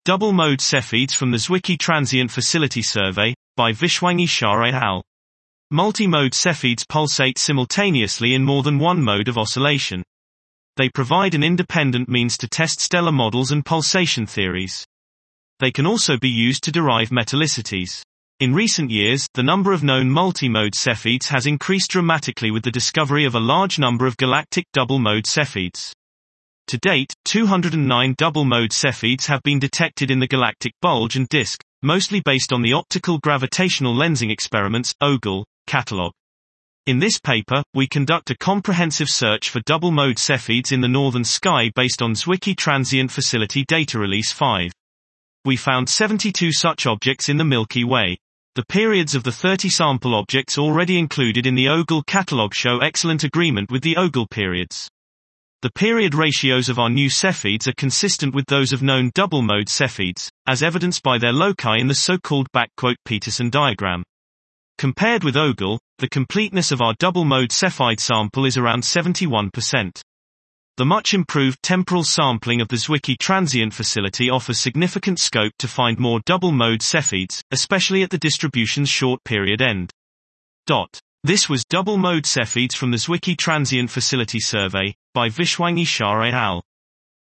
Double-mode Cepheids from the Zwicky Transient Facility Survey, by Vishwangi Shah et al. Multi-mode Cepheids pulsate simultaneously in more than one mode of oscillation. They provide an independent means to test stellar models and pulsation theories. They can also be used to derive metallicities. In recent years, the number of known multi-mode Cepheids has increased dramatically with the discovery of a large number of galactic double-mode Cepheids. To date, 209 double-mode Cepheids have been detected in the galactic bulge and disk, mostly based on the optical gravitational lensing experiments, OGLE, catalog. In this paper, we conduct a comprehensive search for double-mode Cepheids in the northern sky based on Zwicky Transient Facility Data Release 5. We found 72 such objects in the Milky Way. The periods of the 30 sample objects already included in the OGLE catalog show excellent agreement with the OGLE periods. The period ratios of our new Cepheids are consistent with those of known double-mode Cepheids, as evidenced by their loci in the so-called Peterson diagram. Compared with OGLE, the completeness of our double-mode Cepheid sample is around 71%. The much improved temporal sampling of the Zwicky Transient Facility offers significant scope to find more double-mode Cepheids, especially at the distribution's short period end. This was Double-mode Cepheids from the Zwicky Transient Facility Survey, by Vishwangi Shah et al.